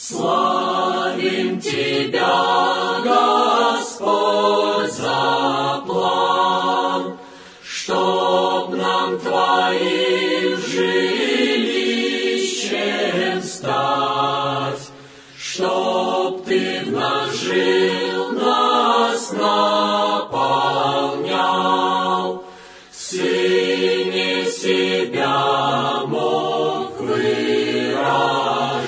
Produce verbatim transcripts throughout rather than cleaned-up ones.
Славим Тебя, Господь, за план, чтоб нам Твоим жилищем стать, чтоб Ты в нас жил, нас наполнял, в Сыне себя мог выражать.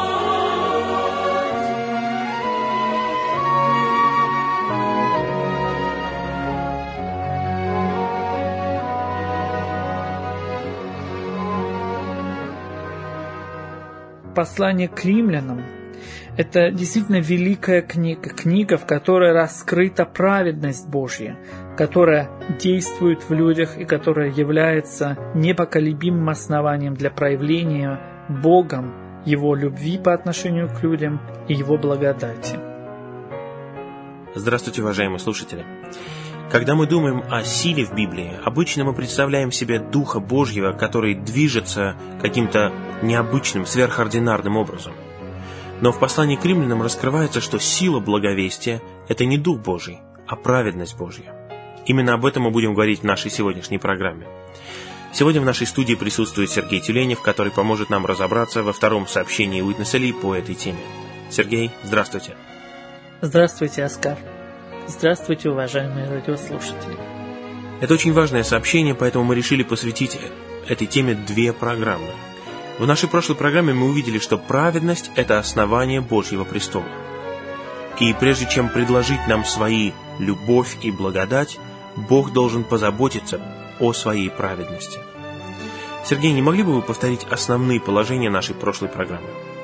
Послание к римлянам – это действительно великая книга, книга, в которой раскрыта праведность Божья, которая действует в людях и которая является непоколебимым основанием для проявления Богом Его любви по отношению к людям и Его благодати. Здравствуйте, уважаемые слушатели! Когда мы думаем о силе в Библии, обычно мы представляем себе Духа Божьего, который движется каким-то необычным, сверхординарным образом. Но в послании к римлянам раскрывается, что сила благовестия – это не Дух Божий, а праведность Божья. Именно об этом мы будем говорить в нашей сегодняшней программе. Сегодня в нашей студии присутствует Сергей Тюленев, который поможет нам разобраться во втором сообщении Уитнеса Ли по этой теме. Сергей, здравствуйте. Здравствуйте, Оскар. Здравствуйте, уважаемые радиослушатели. Это очень важное сообщение, поэтому мы решили посвятить этой теме две программы. В нашей прошлой программе мы увидели, что праведность – это основание Божьего престола. И прежде чем предложить нам свои любовь и благодать, Бог должен позаботиться о своей праведности. Сергей, не могли бы вы повторить основные положения нашей прошлой программы?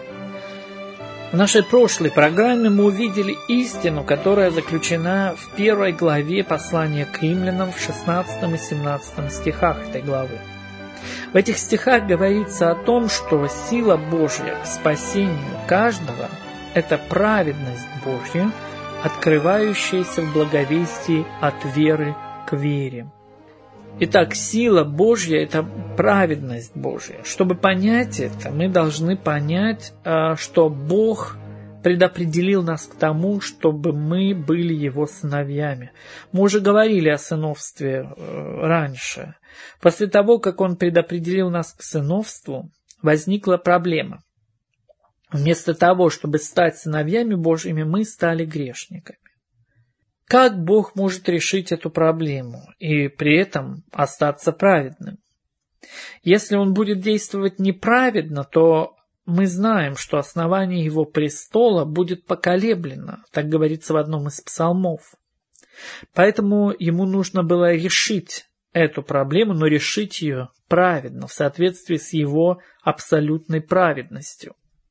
В нашей прошлой программе мы увидели истину, которая заключена в первой главе послания к римлянам в шестнадцатом и семнадцатом стихах этой главы. В этих стихах говорится о том, что сила Божья к спасению каждого – это праведность Божья, открывающаяся в благовестии от веры к вере. Итак, сила Божья – это праведность Божья. Чтобы понять это, мы должны понять, что Бог предопределил нас к тому, чтобы мы были Его сыновьями. Мы уже говорили о сыновстве раньше. После того, как Он предопределил нас к сыновству, возникла проблема. Вместо того, чтобы стать сыновьями Божьими, мы стали грешниками. Как Бог может решить эту проблему и при этом остаться праведным? Если Он будет действовать неправедно, то мы знаем, что основание Его престола будет поколеблено, так говорится в одном из псалмов. Поэтому Ему нужно было решить эту проблему, но решить ее праведно, в соответствии с Его абсолютной праведностью.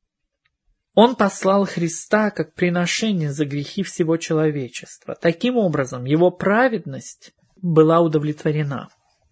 Он послал Христа как приношение за грехи всего человечества. Таким образом, Его праведность была удовлетворена.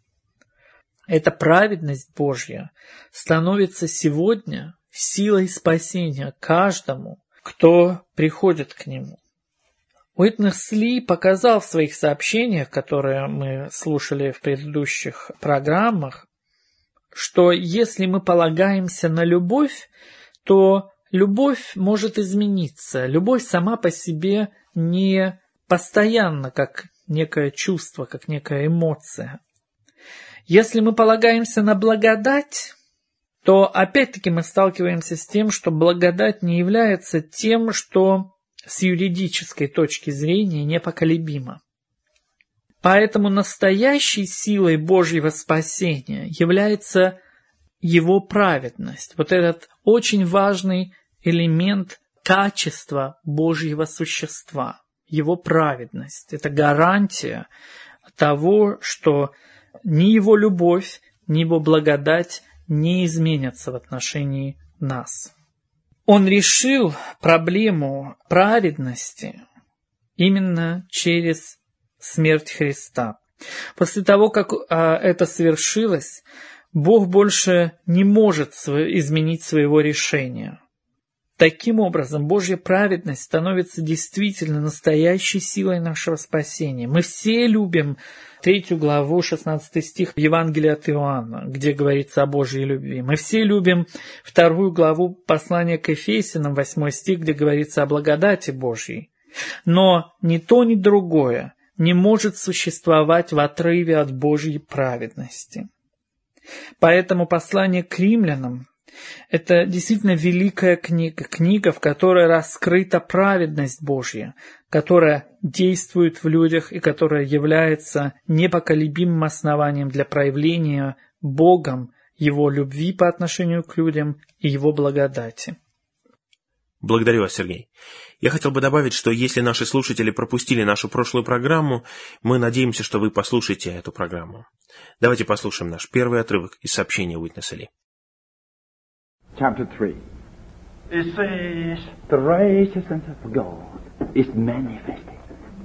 Эта праведность Божья становится сегодня силой спасения каждому, кто приходит к Нему. Уитнес Ли показал в своих сообщениях, которые мы слушали в предыдущих программах, что если мы полагаемся на любовь, то любовь может измениться. Любовь сама по себе не постоянна, как некое чувство, как некая эмоция. Если мы полагаемся на благодать, то опять-таки мы сталкиваемся с тем, что благодать не является тем, что с юридической точки зрения непоколебимо. Поэтому настоящей силой Божьего спасения является Его праведность. Вот этот очень важный элемент качества Божьего существа, Его праведность. Это гарантия того, что ни Его любовь, ни Его благодать не изменятся в отношении нас. Он решил проблему праведности именно через смерть Христа. После того, как а, это совершилось, Бог больше не может изменить своего решения. Таким образом, Божья праведность становится действительно настоящей силой нашего спасения. Мы все любим третью главу, шестнадцатый стих Евангелия от Иоанна, где говорится о Божьей любви. Мы все любим вторую главу послания к Ефесянам, восьмой стих, где говорится о благодати Божьей. Но ни то, ни другое не может существовать в отрыве от Божьей праведности. Поэтому послание к римлянам – это действительно великая книга, книга, в которой раскрыта праведность Божья, которая действует в людях и которая является непоколебимым основанием для проявления Богом Его любви по отношению к людям и Его благодати. Благодарю вас, Сергей. Я хотел бы добавить, что если наши слушатели пропустили нашу прошлую программу, мы надеемся, что вы послушаете эту программу. Давайте послушаем наш первый отрывок из сообщения Уитнеса Ли. Chapter three. It says, the righteousness of God is manifested.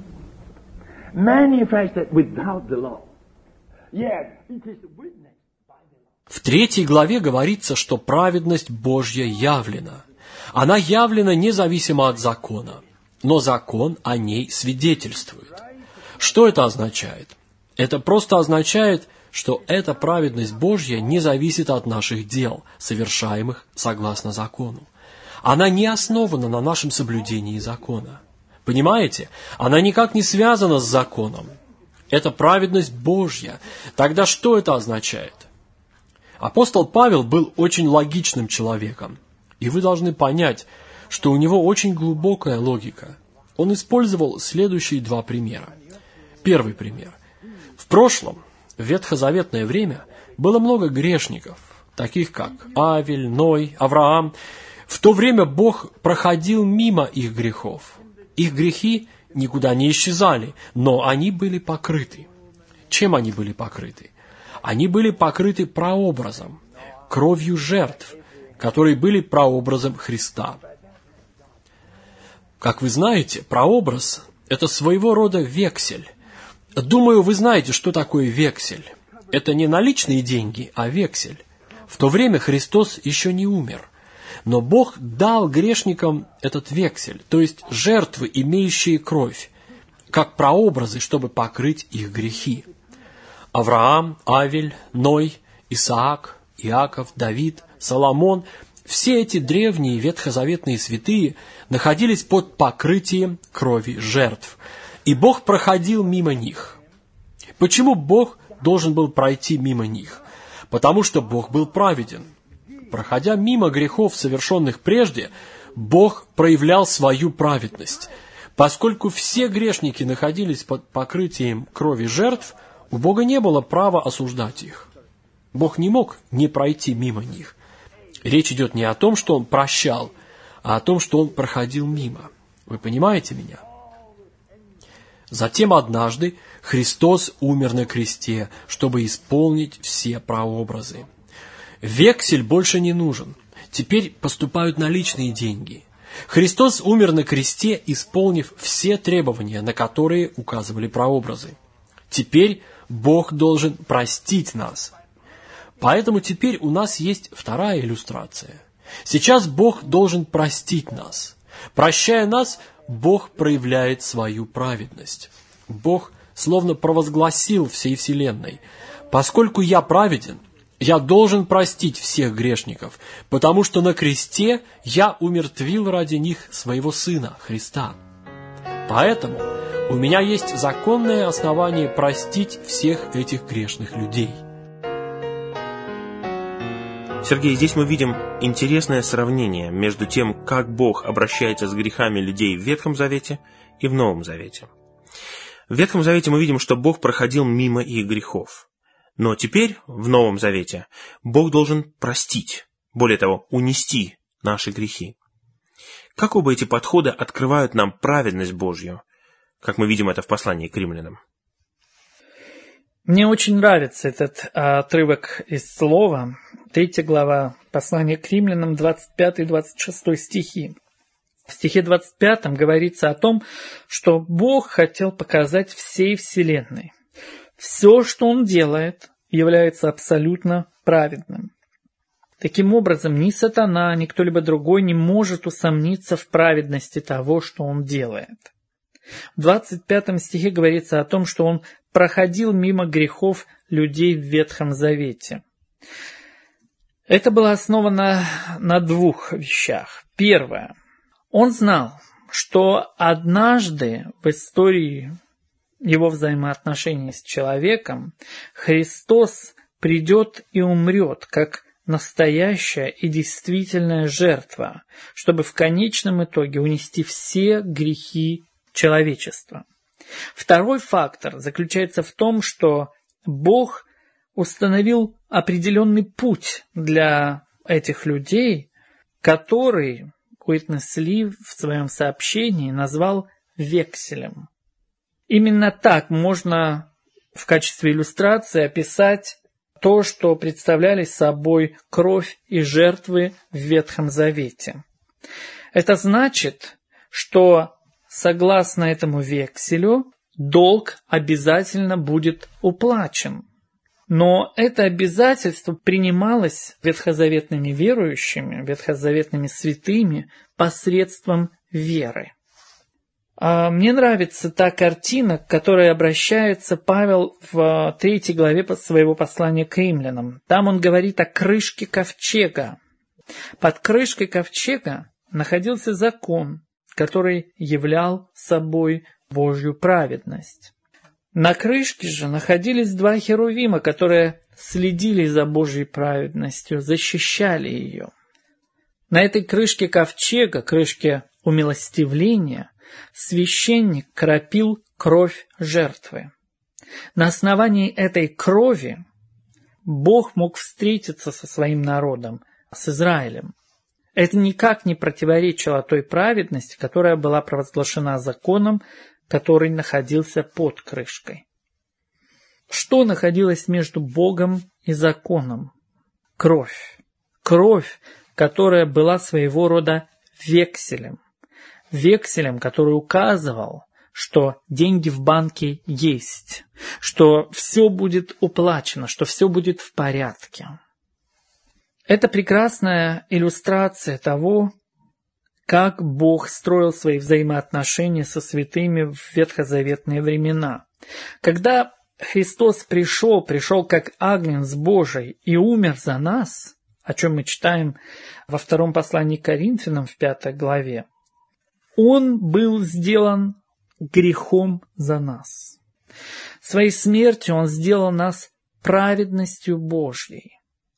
Manifested without the law. Yet it is witnessed by the law. В третьей главе говорится, что праведность Божья явлена. Она явлена независимо от закона, но закон о ней свидетельствует. Что это означает? Это просто означает, что эта праведность Божья не зависит от наших дел, совершаемых согласно закону. Она не основана на нашем соблюдении закона. Понимаете? Она никак не связана с законом. Это праведность Божья. Тогда что это означает? Апостол Павел был очень логичным человеком. И вы должны понять, что у него очень глубокая логика. Он использовал следующие два примера. Первый пример. В прошлом, в ветхозаветное время, было много грешников, таких как Авель, Ной, Авраам. В то время Бог проходил мимо их грехов. Их грехи никуда не исчезали, но они были покрыты. Чем они были покрыты? Они были покрыты прообразом, кровью жертв, которые были прообразом Христа. Как вы знаете, прообраз – это своего рода вексель. Думаю, вы знаете, что такое вексель. Это не наличные деньги, а вексель. В то время Христос еще не умер. Но Бог дал грешникам этот вексель, то есть жертвы, имеющие кровь, как прообразы, чтобы покрыть их грехи. Авраам, Авель, Ной, Исаак, Иаков, Давид, Соломон – все эти древние ветхозаветные святые находились под покрытием крови жертв. И Бог проходил мимо них. Почему Бог должен был пройти мимо них? Потому что Бог был праведен. Проходя мимо грехов, совершенных прежде, Бог проявлял свою праведность. Поскольку все грешники находились под покрытием крови жертв, у Бога не было права осуждать их. Бог не мог не пройти мимо них. Речь идет не о том, что Он прощал, а о том, что Он проходил мимо. Вы понимаете меня? Затем однажды Христос умер на кресте, чтобы исполнить все прообразы. Вексель больше не нужен. Теперь поступают наличные деньги. Христос умер на кресте, исполнив все требования, на которые указывали прообразы. Теперь Бог должен простить нас. Поэтому теперь у нас есть вторая иллюстрация. Сейчас Бог должен простить нас. Прощая нас, Бог проявляет свою праведность. Бог словно провозгласил всей вселенной: поскольку я праведен, я должен простить всех грешников, потому что на кресте я умертвил ради них своего Сына, Христа. Поэтому у меня есть законное основание простить всех этих грешных людей. Сергей, здесь мы видим интересное сравнение между тем, как Бог обращается с грехами людей в Ветхом Завете и в Новом Завете. В Ветхом Завете мы видим, что Бог проходил мимо их грехов. Но теперь, в Новом Завете, Бог должен простить, более того, унести наши грехи. Как оба эти подхода открывают нам праведность Божью, как мы видим это в послании к римлянам? Мне очень нравится этот а, отрывок из Слова, третья глава, послание к римлянам, двадцать пятый двадцать шестой стихи. В стихе двадцать пятом говорится о том, что Бог хотел показать всей вселенной. Все, что Он делает, является абсолютно праведным. Таким образом, ни сатана, ни кто-либо другой не может усомниться в праведности того, что он делает. В двадцать пятом стихе говорится о том, что Он проходил мимо грехов людей в Ветхом Завете. Это было основано на двух вещах. Первое. Он знал, что однажды в истории его взаимоотношений с человеком Христос придет и умрет, как настоящая и действительная жертва, чтобы в конечном итоге унести все грехи человечества. Второй фактор заключается в том, что Бог установил определенный путь для этих людей, который Уитнес Ли в своем сообщении назвал векселем. Именно так можно в качестве иллюстрации описать то, что представляли собой кровь и жертвы в Ветхом Завете. Это значит, что согласно этому векселю долг обязательно будет уплачен. Но это обязательство принималось ветхозаветными верующими, ветхозаветными святыми посредством веры. Мне нравится та картина, к которой обращается Павел в третьей главе своего послания к римлянам. Там он говорит о крышке ковчега. Под крышкой ковчега находился закон, который являл собой Божью праведность. На крышке же находились два херувима, которые следили за Божьей праведностью, защищали ее. На этой крышке ковчега, крышке умилостивления, священник кропил кровь жертвы. На основании этой крови Бог мог встретиться со своим народом, с Израилем. Это никак не противоречило той праведности, которая была провозглашена законом, который находился под крышкой. Что находилось между Богом и законом? Кровь. Кровь, которая была своего рода векселем. Векселем, который указывал, что деньги в банке есть, что все будет уплачено, что все будет в порядке. Это прекрасная иллюстрация того, как Бог строил свои взаимоотношения со святыми в ветхозаветные времена. Когда Христос пришел, пришел как Агнец Божий и умер за нас, о чем мы читаем во втором послании к Коринфянам в пятой главе, Он был сделан грехом за нас. Своей смертью Он сделал нас праведностью Божьей.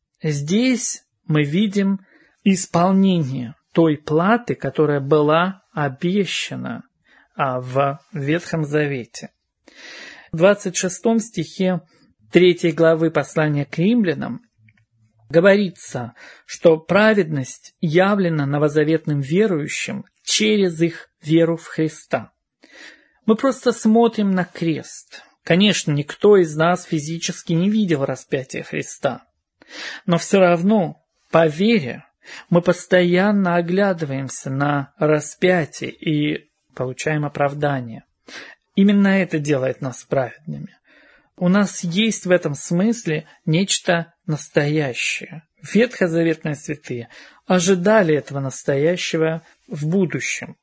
Здесь мы видим исполнение той платы, которая была обещана в Ветхом Завете. В двадцать шестом стихе третьей главы послания к римлянам говорится, что праведность явлена новозаветным верующим через их веру в Христа. Мы просто смотрим на крест. Конечно, никто из нас физически не видел распятия Христа. Но все равно, по вере, мы постоянно оглядываемся на распятие и получаем оправдание. Именно это делает нас праведными. У нас есть в этом смысле нечто настоящее. Ветхозаветные святые ожидали этого настоящего в будущем.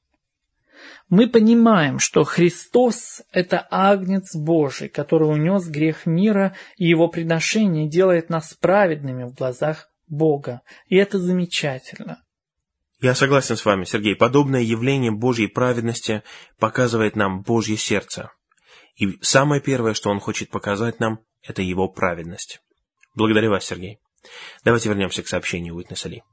Мы понимаем, что Христос – это Агнец Божий, который унес грех мира, и Его приношение делает нас праведными в глазах Бога. И это замечательно. Я согласен с вами, Сергей. Подобное явление Божьей праведности показывает нам Божье сердце. И самое первое, что Он хочет показать нам, это Его праведность. Благодарю вас, Сергей. Давайте вернемся к сообщению Уитнеса Ли.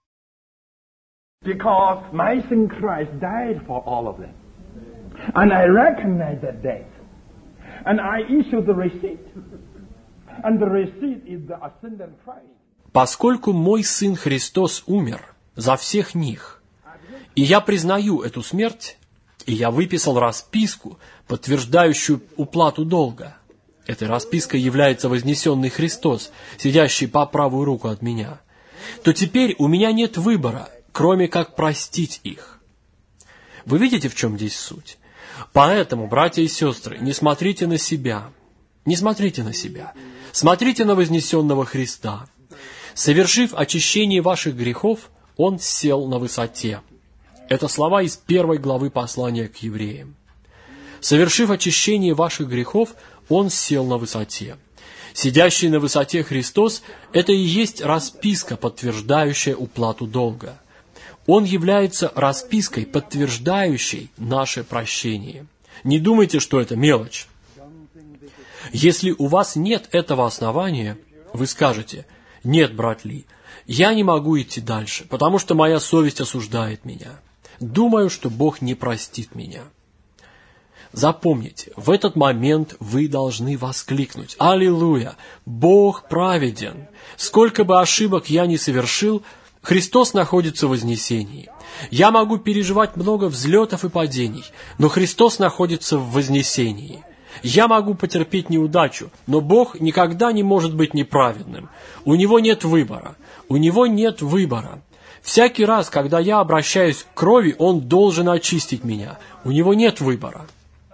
Because my son Christ died for all of them. And I recognize that death. And I issue the receipt. And the receipt is the ascended Christ. Поскольку мой Сын Христос умер за всех них, и я признаю эту смерть, и я выписал расписку, подтверждающую уплату долга. Этой распиской является вознесенный Христос, сидящий по правую руку от меня. То теперь у меня нет выбора, кроме как простить их. Вы видите, в чем здесь суть? Поэтому, братья и сестры, не смотрите на себя. Не смотрите на себя. Смотрите на вознесенного Христа. Совершив очищение ваших грехов, Он сел на высоте. Это слова из первой главы послания к евреям. Совершив очищение ваших грехов, Он сел на высоте. Сидящий на высоте Христос – это и есть расписка, подтверждающая уплату долга. Он является распиской, подтверждающей наше прощение. Не думайте, что это мелочь. Если у вас нет этого основания, вы скажете: «Нет, брат Ли, я не могу идти дальше, потому что моя совесть осуждает меня. Думаю, что Бог не простит меня». Запомните, в этот момент вы должны воскликнуть: «Аллилуйя! Бог праведен! Сколько бы ошибок я ни совершил, Христос находится в вознесении. Я могу переживать много взлетов и падений, но Христос находится в вознесении. Я могу потерпеть неудачу, но Бог никогда не может быть неправедным. У Него нет выбора. У Него нет выбора. Всякий раз, когда я обращаюсь к крови, Он должен очистить меня. У Него нет выбора».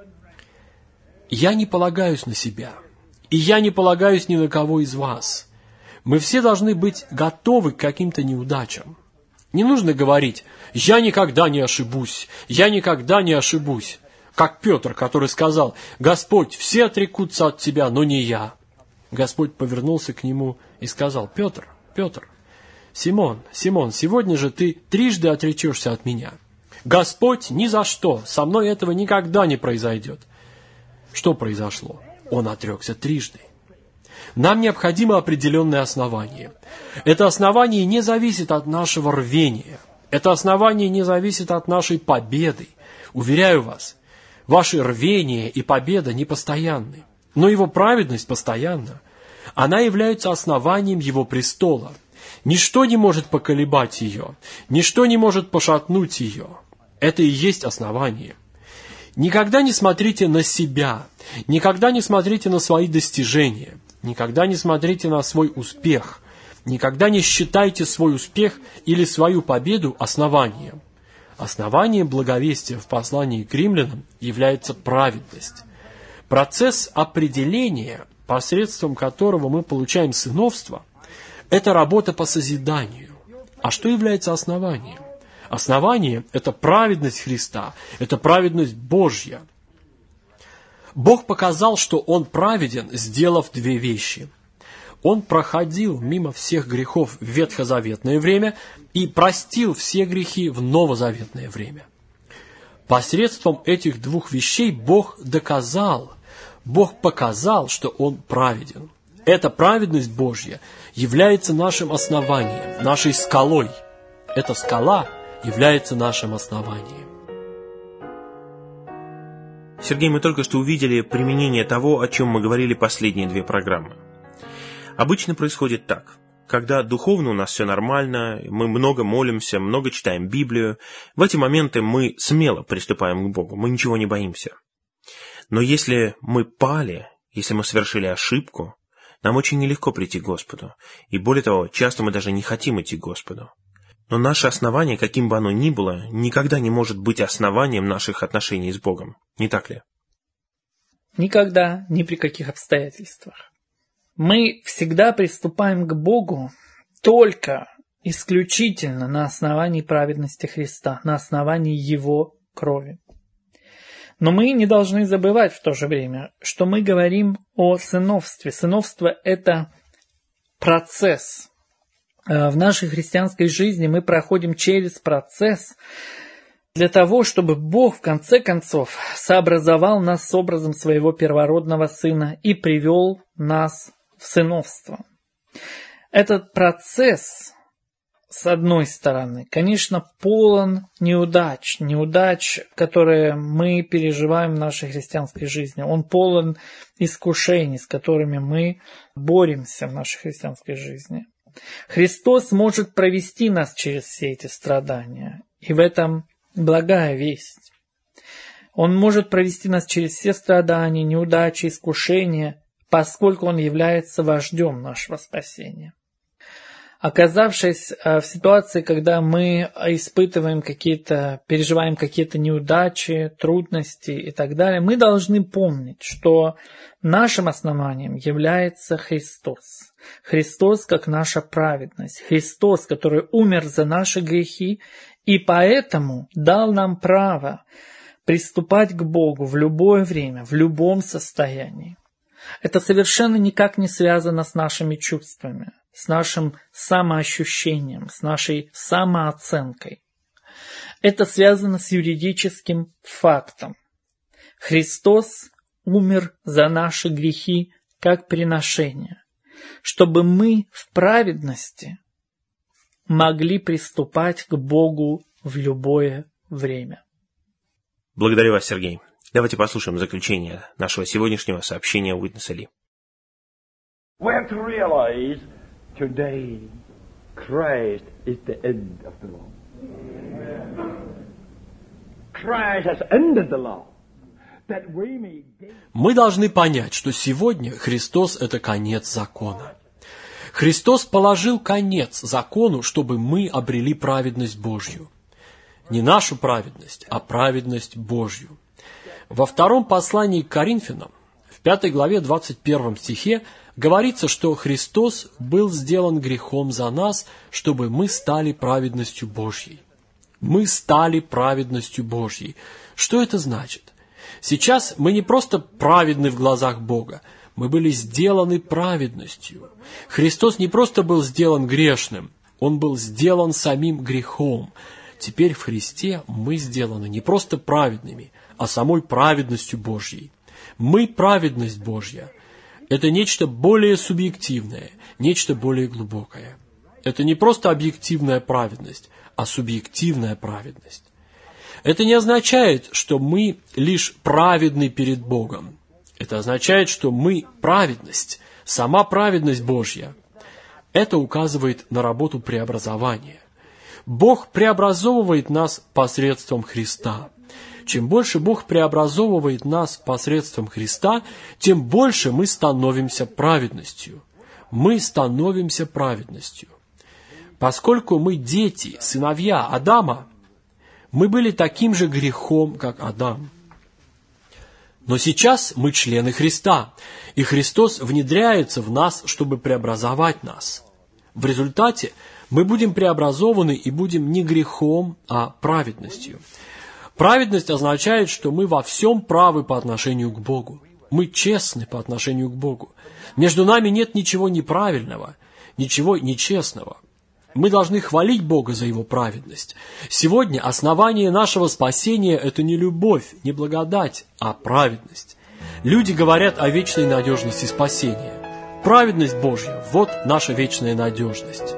Я не полагаюсь на себя, и я не полагаюсь ни на кого из вас. Мы все должны быть готовы к каким-то неудачам. Не нужно говорить: «Я никогда не ошибусь, я никогда не ошибусь». Как Петр, который сказал: «Господь, все отрекутся от Тебя, но не я». Господь повернулся к нему и сказал: «Петр, Петр, Симон, Симон, сегодня же ты трижды отречешься от меня». Господь, ни за что, со мной этого никогда не произойдет. Что произошло? Он отрекся трижды. Нам необходимо определенное основание. Это основание не зависит от нашего рвения. Это основание не зависит от нашей победы. Уверяю вас, ваше рвение и победа непостоянны, но его праведность постоянна. Она является основанием его престола. Ничто не может поколебать ее, ничто не может пошатнуть ее. Это и есть основание. Никогда не смотрите на себя, никогда не смотрите на свои достижения, никогда не смотрите на свой успех, никогда не считайте свой успех или свою победу основанием. Основанием благовестия в послании к римлянам является праведность. Процесс определения, посредством которого мы получаем сыновство, это работа по созиданию. А что является основанием? Основание – это праведность Христа, это праведность Божья. Бог показал, что Он праведен, сделав две вещи. Он проходил мимо всех грехов в ветхозаветное время и простил все грехи в новозаветное время. Посредством этих двух вещей Бог доказал, Бог показал, что Он праведен. Эта праведность Божья является нашим основанием, нашей скалой. Эта скала является нашим основанием. Сергей, мы только что увидели применение того, о чем мы говорили последние две программы. Обычно происходит так. Когда духовно у нас все нормально, мы много молимся, много читаем Библию, в эти моменты мы смело приступаем к Богу, мы ничего не боимся. Но если мы пали, если мы совершили ошибку, нам очень нелегко прийти к Господу. И более того, часто мы даже не хотим идти к Господу. Но наше основание, каким бы оно ни было, никогда не может быть основанием наших отношений с Богом. Не так ли? Никогда, ни при каких обстоятельствах. Мы всегда приступаем к Богу только исключительно на основании праведности Христа, на основании Его крови. Но мы не должны забывать в то же время, что мы говорим о сыновстве. Сыновство – это процесс. В нашей христианской жизни мы проходим через процесс для того, чтобы Бог в конце концов сообразовал нас с образом своего первородного Сына и привел нас в сыновство. Этот процесс, с одной стороны, конечно, полон неудач, неудач, которые мы переживаем в нашей христианской жизни. Он полон искушений, с которыми мы боремся в нашей христианской жизни. Христос может провести нас через все эти страдания, и в этом благая весть. Он может провести нас через все страдания, неудачи, искушения, поскольку Он является вождем нашего спасения. Оказавшись в ситуации, когда мы испытываем какие-то, переживаем какие-то неудачи, трудности и так далее, мы должны помнить, что нашим основанием является Христос. Христос как наша праведность. Христос, который умер за наши грехи и поэтому дал нам право приступать к Богу в любое время, в любом состоянии. Это совершенно никак не связано с нашими чувствами, с нашим самоощущением, с нашей самооценкой. Это связано с юридическим фактом. Христос умер за наши грехи как приношение, чтобы мы в праведности могли приступать к Богу в любое время. Благодарю вас, Сергей. Давайте послушаем заключение нашего сегодняшнего сообщения Уитнеса Ли. We have to realize today Christ is the end of the law. Christ has ended the law. That we may gain... Мы должны понять, что сегодня Христос – это конец закона. Христос положил конец закону, чтобы мы обрели праведность Божью. Не нашу праведность, а праведность Божью. Во втором послании к Коринфянам, в пятой главе двадцать первом стихе, говорится, что Христос был сделан грехом за нас, чтобы мы стали праведностью Божьей. Мы стали праведностью Божьей. Что это значит? Сейчас мы не просто праведны в глазах Бога, мы были сделаны праведностью. Христос не просто был сделан грешным, Он был сделан самим грехом. Теперь в Христе мы сделаны не просто праведными, а самой праведностью Божьей. Мы праведность Божья. Это нечто более субъективное, нечто более глубокое. Это не просто объективная праведность, а субъективная праведность. Это не означает, что мы лишь праведны перед Богом. Это означает, что мы праведность, сама праведность Божья. Это указывает на работу преобразования. Бог преобразовывает нас посредством Христа. Чем больше Бог преобразовывает нас посредством Христа, тем больше мы становимся праведностью. Мы становимся праведностью. Поскольку мы дети, сыновья Адама, мы были таким же грехом, как Адам. Но сейчас мы члены Христа, и Христос внедряется в нас, чтобы преобразовать нас. В результате мы будем преобразованы и будем не грехом, а праведностью. Праведность означает, что мы во всем правы по отношению к Богу. Мы честны по отношению к Богу. Между нами нет ничего неправильного, ничего нечестного. Мы должны хвалить Бога за Его праведность. Сегодня основание нашего спасения – это не любовь, не благодать, а праведность. Люди говорят о вечной надежности спасения. Праведность Божья – вот наша вечная надежность.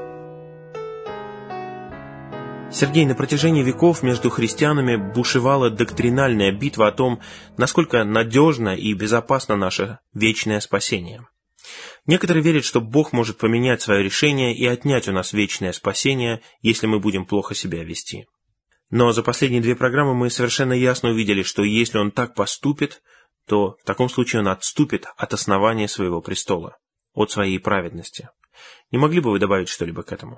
Сергей, на протяжении веков между христианами бушевала доктринальная битва о том, насколько надежно и безопасно наше вечное спасение. Некоторые верят, что Бог может поменять свое решение и отнять у нас вечное спасение, если мы будем плохо себя вести. Но за последние две программы мы совершенно ясно увидели, что если Он так поступит, то в таком случае Он отступит от основания своего престола, от своей праведности. Не могли бы вы добавить что-либо к этому?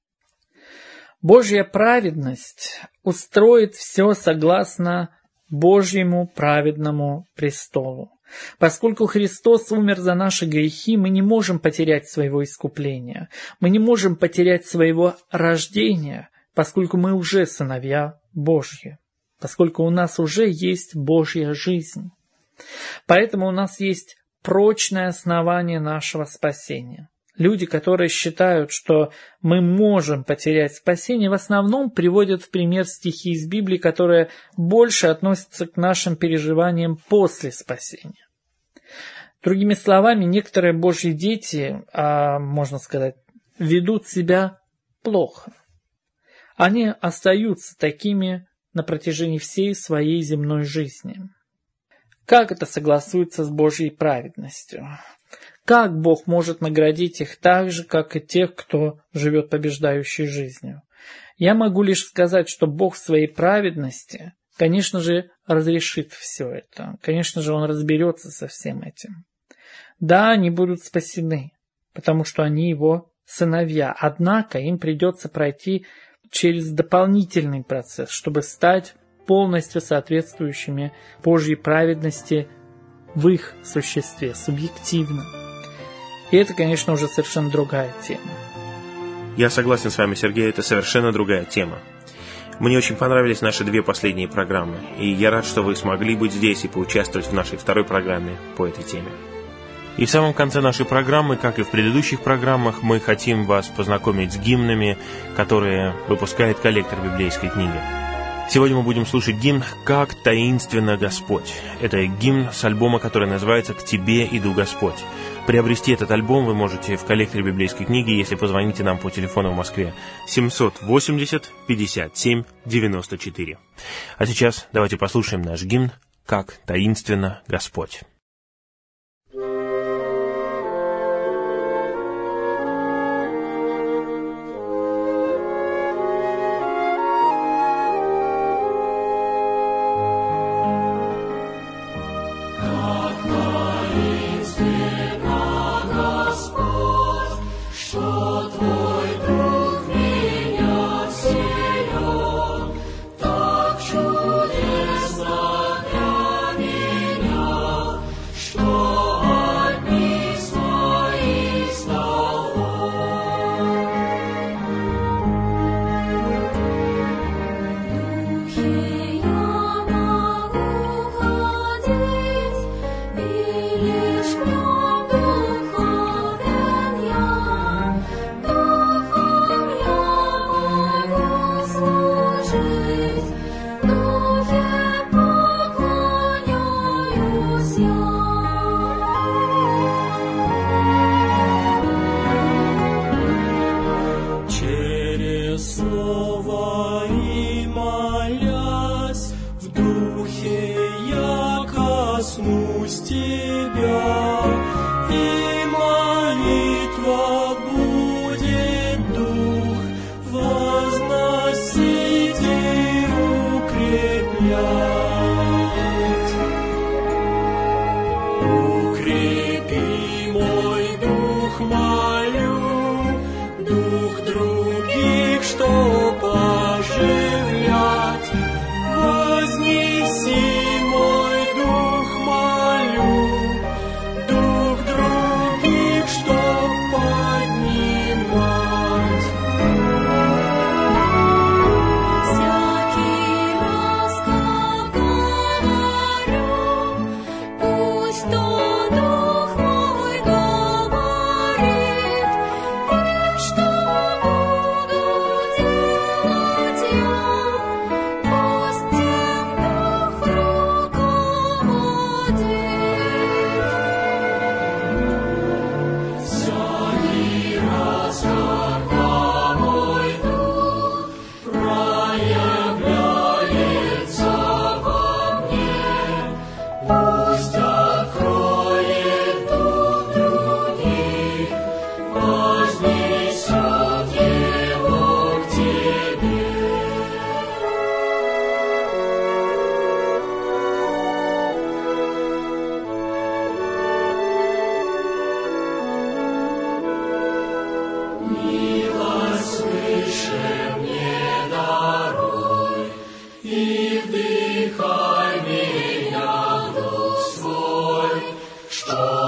Божья праведность устроит все согласно Божьему праведному престолу. Поскольку Христос умер за наши грехи, мы не можем потерять своего искупления. Мы не можем потерять своего рождения, поскольку мы уже сыновья Божьи, поскольку у нас уже есть Божья жизнь. Поэтому у нас есть прочное основание нашего спасения. Люди, которые считают, что мы можем потерять спасение, в основном приводят в пример стихи из Библии, которые больше относятся к нашим переживаниям после спасения. Другими словами, некоторые Божьи дети, а, можно сказать, ведут себя плохо. Они остаются такими на протяжении всей своей земной жизни. Как это согласуется с Божьей праведностью? Как Бог может наградить их так же, как и тех, кто живет побеждающей жизнью? Я могу лишь сказать, что Бог в своей праведности, конечно же, разрешит все это. Конечно же, Он разберется со всем этим. Да, они будут спасены, потому что они Его сыновья. Однако им придется пройти через дополнительный процесс, чтобы стать полностью соответствующими Божьей праведности в их существе, субъективно. И это, конечно, уже совершенно другая тема. Я согласен с вами, Сергей, это совершенно другая тема. Мне очень понравились наши две последние программы, и я рад, что вы смогли быть здесь и поучаствовать в нашей второй программе по этой теме. И в самом конце нашей программы, как и в предыдущих программах, мы хотим вас познакомить с гимнами, которые выпускает коллектор библейской книги. Сегодня мы будем слушать гимн «Как таинственно Господь». Это гимн с альбома, который называется «К Тебе иду, Господь». Приобрести этот альбом вы можете в коллекторе библейской книги, если позвоните нам по телефону в Москве семьсот восемьдесят пятьдесят семь девяносто четыре. А сейчас давайте послушаем наш гимн «Как таинственно Господь». И вдыхай меня, Дух свой, что